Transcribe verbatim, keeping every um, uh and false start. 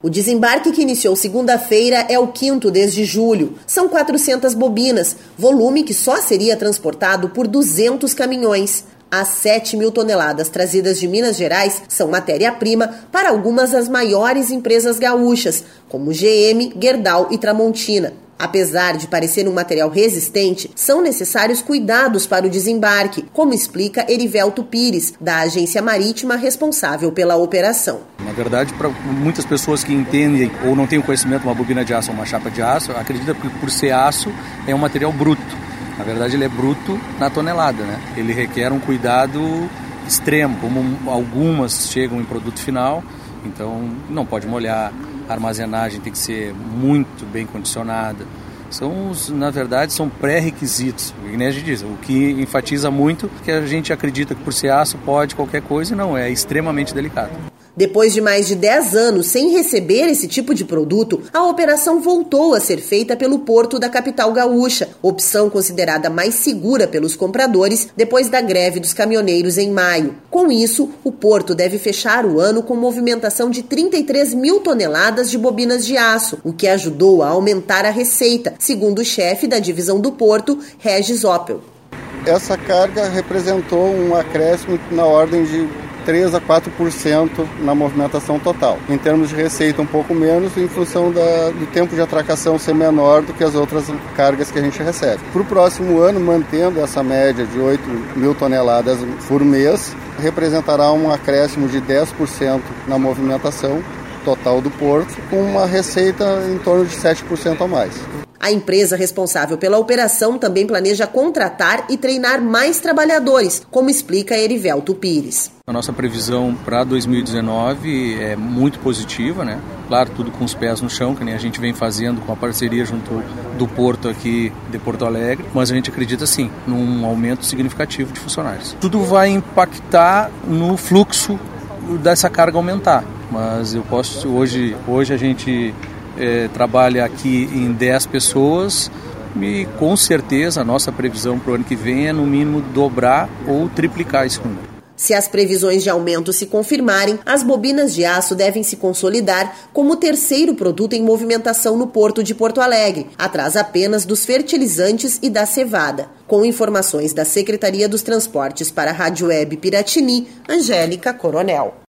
O desembarque, que iniciou segunda-feira, é o quinto desde julho. São quatrocentas bobinas, volume que só seria transportado por duzentos caminhões. As sete mil toneladas trazidas de Minas Gerais são matéria-prima para algumas das maiores empresas gaúchas, como G M, Gerdau e Tramontina. Apesar de parecer um material resistente, são necessários cuidados para o desembarque, como explica Erivelto Pires, da agência marítima responsável pela operação. Na verdade, para muitas pessoas que entendem ou não têm o conhecimento de uma bobina de aço ou uma chapa de aço, acreditam que por ser aço é um material bruto. Na verdade, ele é bruto na tonelada, né? Ele requer um cuidado extremo, como algumas chegam em produto final, então não pode molhar. A armazenagem tem que ser muito bem condicionada. São, na verdade, são pré-requisitos. E nem a gente diz, o que enfatiza muito que a gente acredita que por ser aço pode qualquer coisa, e não, é extremamente delicado. Depois de mais de dez anos sem receber esse tipo de produto, a operação voltou a ser feita pelo porto da capital gaúcha, opção considerada mais segura pelos compradores depois da greve dos caminhoneiros em maio. Com isso, o porto deve fechar o ano com movimentação de trinta e três mil toneladas de bobinas de aço, o que ajudou a aumentar a receita, segundo o chefe da divisão do porto, Regis Oppel. Essa carga representou um acréscimo na ordem de três a quatro por cento na movimentação total. Em termos de receita, um pouco menos, em função da, do tempo de atracação ser menor do que as outras cargas que a gente recebe. Para o próximo ano, mantendo essa média de oito mil toneladas por mês, representará um acréscimo de dez por cento na movimentação total do porto, com uma receita em torno de sete por cento a mais. A empresa responsável pela operação também planeja contratar e treinar mais trabalhadores, como explica Erivelto Pires. A nossa previsão para dois mil e dezenove é muito positiva, né? Claro, tudo com os pés no chão, que nem a gente vem fazendo com a parceria junto do porto aqui de Porto Alegre, mas a gente acredita sim num aumento significativo de funcionários. Tudo vai impactar no fluxo dessa carga aumentar, mas eu posso hoje, hoje a gente É, trabalha aqui em dez pessoas e com certeza a nossa previsão para o ano que vem é no mínimo dobrar ou triplicar esse número. Se as previsões de aumento se confirmarem, as bobinas de aço devem se consolidar como o terceiro produto em movimentação no porto de Porto Alegre, atrás apenas dos fertilizantes e da cevada. Com informações da Secretaria dos Transportes para a Rádio Web Piratini, Angélica Coronel.